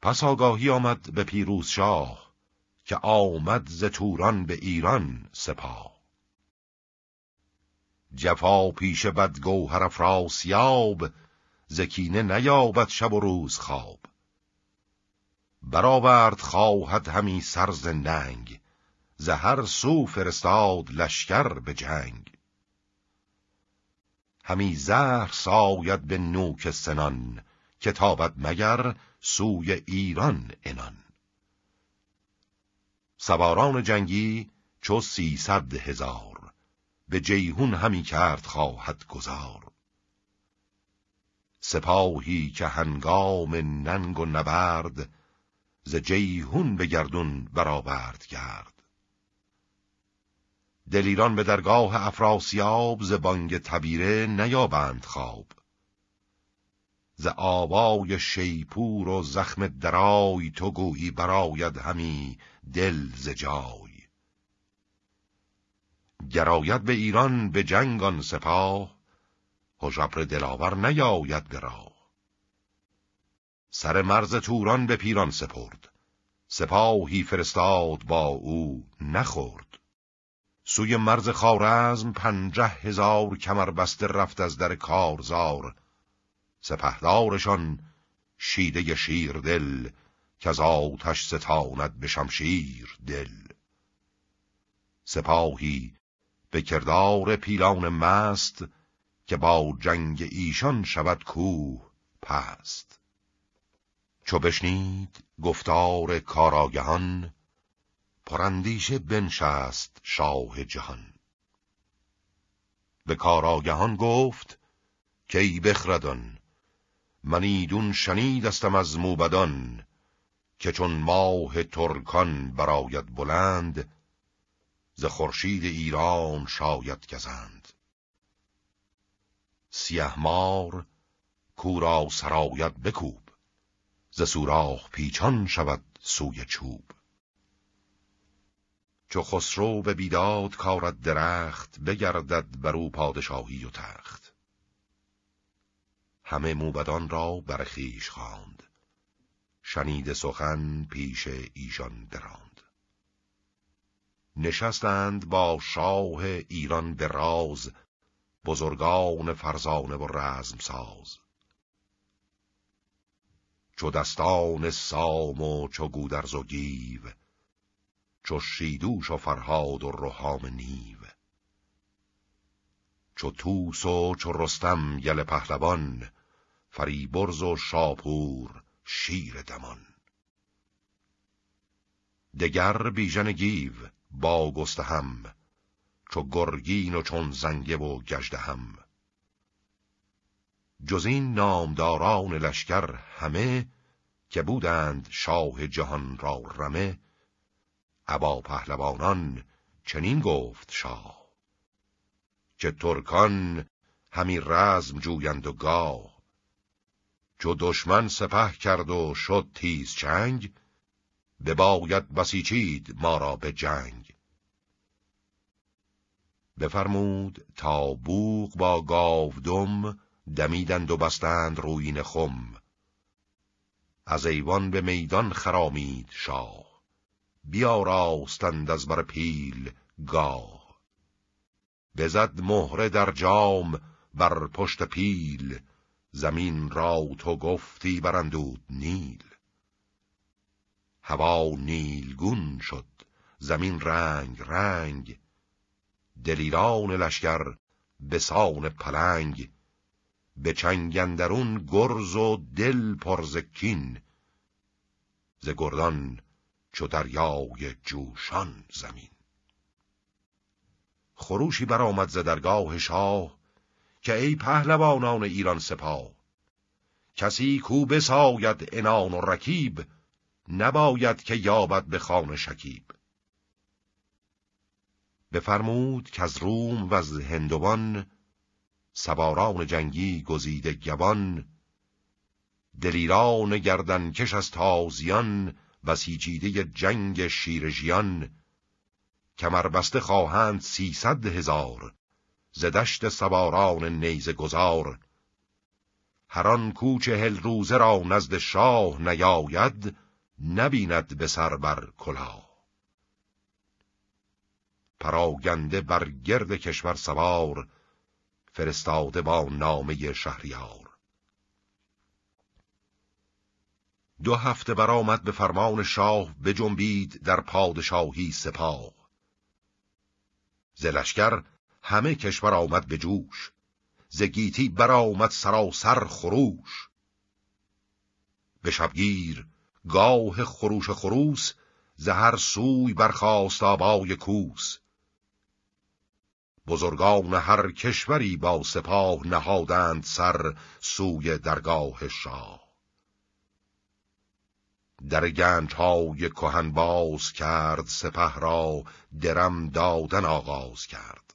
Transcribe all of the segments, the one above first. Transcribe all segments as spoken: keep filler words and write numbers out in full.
پس آگاهی آمد به پیروز شاه، که آمد ز توران به ایران سپاه. جفا پیش بد گوهر افراسیاب، ز کینه نیابد شب و روز خواب. برآورد خواهد همی سر ز ننگ، ز هر سو فرستاد لشکر به جنگ. همی زهر ساید به نوک سنان، که تابد مگر سوی ایران عنان. سواران جنگی چو سیصد هزار، به جیهون همی کرد خواهد گذار. سپاهی که هنگام ننگ و نبرد، ز جیهون به گردون برآورد گرد. دلیران به درگاه افراسیاب، ز بانگ تبیره نیابند خواب. ز آوای شیپور و زخم درای، تو گویی برآید همی دل ز جای. گراید به ایران به جنگ آن سپاه، هژبر دلاور نیاید به راه. سر مرز توران به پیران سپرد، سپاهی فرستاد با او نخورد. سوی مرز خوارزم پنجه هزار، کمر بسته رفت از در کارزار. سپهدارشان شیده شیر دل، که از آتش ستاند به شمشیر دل. سپاهی به کردار پیلان مست، که با جنگ ایشان شود کوه پست. چو بشنید گفتار کاراگهان، پراندیشه بنشست شاه جهان. به کاراگهان گفت که ای بخردان، من ایدون شنیدستم از موبدان. که چون ماه ترکان برآید بلند، ز خورشید ایران شاید گزند. سیه مار کورا سرآید بکوب، ز سوراخ پیچان شود سوی چوب. چو خسرو به بیداد کارد درخت، بگردد بر او پادشاهی و تخت. همه موبدان را بر خویش خواند، شنیده سخن پیش ایشان براند. نشستند با شاه ایران به راز، بزرگان فرزانه و رزم ساز. چو دستان سام و چو گودرز و گیو، چو شیدوش و فرهاد و رهام نیو. چو طوس و چو رستم یل پهلوان، فریبرز و شاپور شیر دمان. دگر بیژن گیو با گستهم، چو گرگین و چون زنگه و گژدهم. جز این نامداران لشکر همه، که بودند شاه جهان را رمه. ابا پهلوانان چنین گفت شاه، که ترکان همی رزم جویند و گاه. چو دشمن سپه کرد و شد تیز چنگ، بباید بسیچید ما را به جنگ. بفرمود تا بوق با گاودم، دمیدند و بستند رویین خم. از ایوان به میدان خرامید شاه، بیاراستند از بر پیل گاه. بزد مهره در جام بر پشت پیل، زمین را تو گفتی برندود نیل. هوا نیلگون شد زمین رنگ رنگ، دلیران لشکر به سان پلنگ. به چنگ اندرون گرز و دل پر ز کین، ز گردان چو دریای جوشان زمین. خروشی برآمد ز درگاه شاه، که ای پهلوانان ایران سپاه. کسی کو بساید عنان و رکیب، نباید که یابد به خان شکیب. بفرمود که از روم و از هندوان، سواران جنگی گزیده گوان. دلیران گردن کش از تازیان، بسیچیده جنگ شیرژیان. کمربسته خواهند سیصد هزار، ز دشت سواران نیزه گذار. هر آن کو چهل روزه را نزد شاه نیاید، نبیند به سر بر کلاه. پراگنده بر گرد کشور سوار، فرستاده با نامه شهریار. دو هفته برآمد به فرمان شاه، بجنبید در پادشاهی سپاه. ز لشکر همه کشور آمد به جوش، ز گیتی برآمد سراسر خروش. به شبگیر گاه خروش خروس، ز هر سوی برخاست آوای کوس. بزرگان هر کشوری با سپاه، نهادند سر سوی درگاه شاه. در گنج‌های کهن باز کرد، سپه را درم دادن آغاز کرد.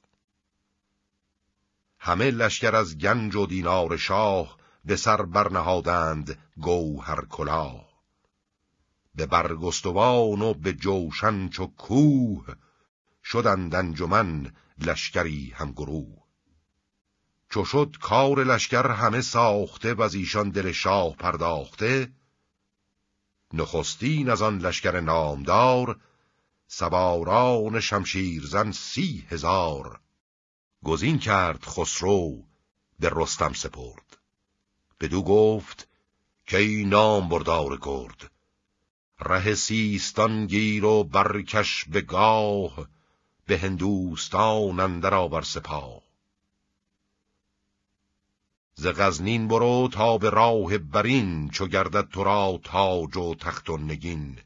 همه لشکر از گنج و دینار شاه، به سر برنهادند گوهر کلاه. به برگستوان و به جوشن چو کوه، شدند انجمن لشکری هم گروه. چو شد کار لشکر همه ساخته، و از ایشان دل شاه پرداخته. نخستین از آن لشکر نامدار، سواران شمشیرزن سی هزار. گزین کرد خسرو به رستم سپرد، بدو گفت که ای نام بردار گرد. ره سیستان گیر و برکش به گاه، به هندوستان اندر آور سپاه. ز غزنین برو تا به راه برین، چو گردد تو را تاج و تخت و نگین.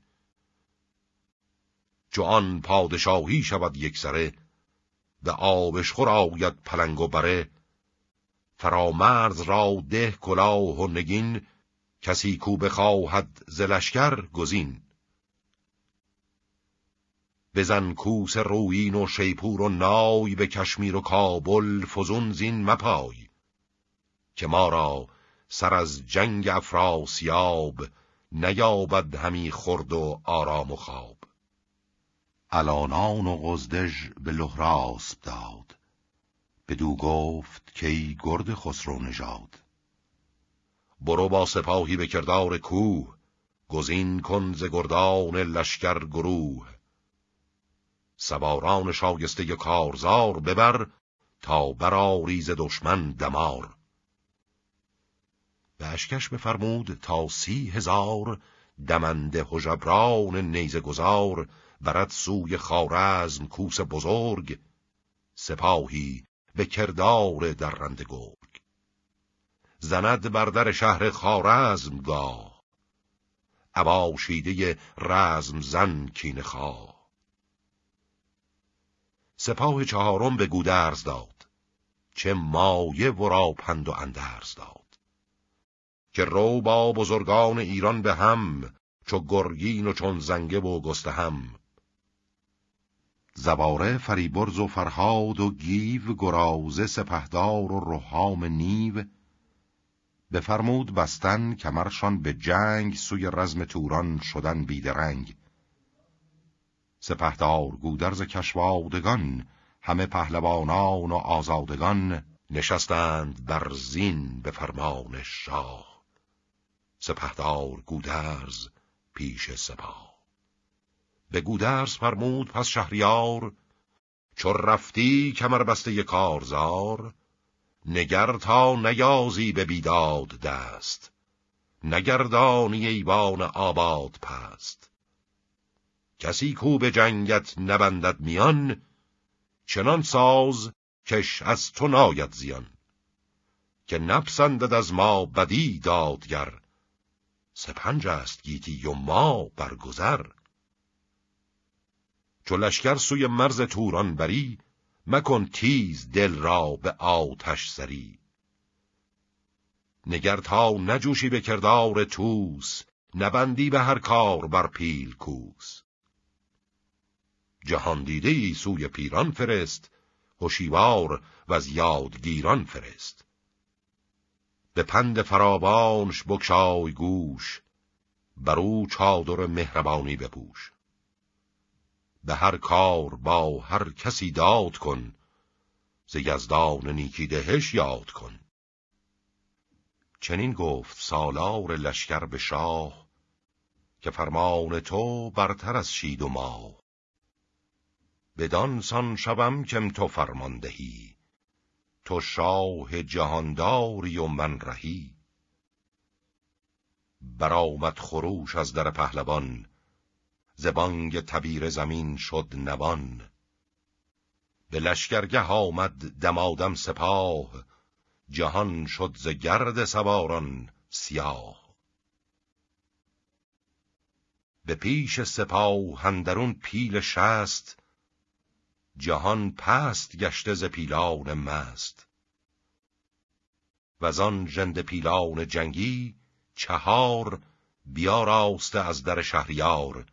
چو آن پادشاهی شود یکسره، به آبشخور آید پلنگ و بره. فرامرز را ده کلاه و نگین، کسی کو بخواهد ز لشکر گزین. بزن کوس رویین و شیپور و نای، به کشمیر و کابل فزون زین مپای. که ما را سر از جنگ افراسیاب، نیابد همی خورد و آرام و خواب. الانان و قزدژ به لهراسپ داد، بدو گفت که ای گرد خسرو نژاد. برو با سپاهی به کردار کوه، گزین کن ز گردان لشکر گروه. سواران شایسته کارزار ببر، تا برآری ز دشمن دمار. به اشکش بفرمود تا سی هزار، دمنده هژبران نیزه گذار. برد سوی خوارزم کوس بزرگ، سپاهی به کردار درنده گرگ. زند بر در شهر خوارزم گاه، ابا شیده رزم زن کینه خواه. سپاه چهارم به گودرز داد، چه مایه ورا پند و اندرز داد. که رو با بزرگان ایران به هم، چو گرگین و چون زنگه و گستهم. زواره فریبرز و فرهاد و گیو، گرازه سپهدار و رهام نیو. بفرمود بستن کمرشان به جنگ، سوی رزم توران شدن بیدرنگ. سپهدار گودرز کشوادگان، همه پهلوانان و آزادگان. نشستند بر زین به فرمان شاه، سپهدار گودرز پیش سپاه. به گودرز فرمود پس شهریار، چو رفتی کمر بسته کارزار. نگر تا نیازی به بیداد دست، نگردانی ایوان آباد پست. کسی کو به جنگت نبندد میان، چنان ساز کش از تو ناید زیان. که نپسندد از ما بدی دادگر، سپنج است گیتی و ما برگذر. چو لشکر سوی مرز توران بری، مکن تیز دل را به آتش سری. نگر تا نجوشی به کردار توس، نبندی به هر کار بر پیل کوس. جهان دیده ای سوی پیران فرست، هوشیوار و از یادگیران فرست. به پند فراوانش بگشای گوش، برو چادر مهربانی بپوش. به هر کار با هر کسی داد کن، ز یزدان نیکی دهش یاد کن. چنین گفت سالار لشکر به شاه که فرمان تو برتر از شید و ماه. بدان سان شوم کم تو فرمان دهی، تو شاه جهانداری و من رهی. برآمد خروش از در پهلوان، ز بانگ تبیر زمین شد نوان. به لشکرگه آمد دمادم سپاه، جهان شد ز گرد سواران سیاه. به پیش سپاه اندرون پیل شست، جهان پست گشته ز پیلان مست. وزان ژنده پیلان جنگی چهار، بیاراسته از در شهریار.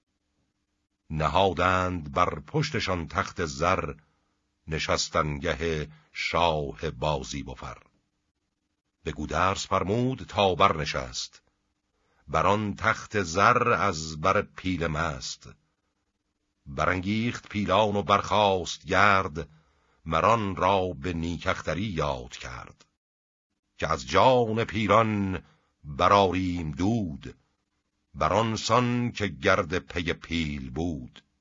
نهادند بر پشتشان تخت زر، نشستنگه شاه بازی بفر. به گودرز فرمود تا بر نشست، بران تخت زر از بر پیل مست. برانگیخت پیلان و برخاست گرد، مران را به نیکختری یاد کرد. که از جان پیران براریم دود، بران سان که گرد پی پیل بود.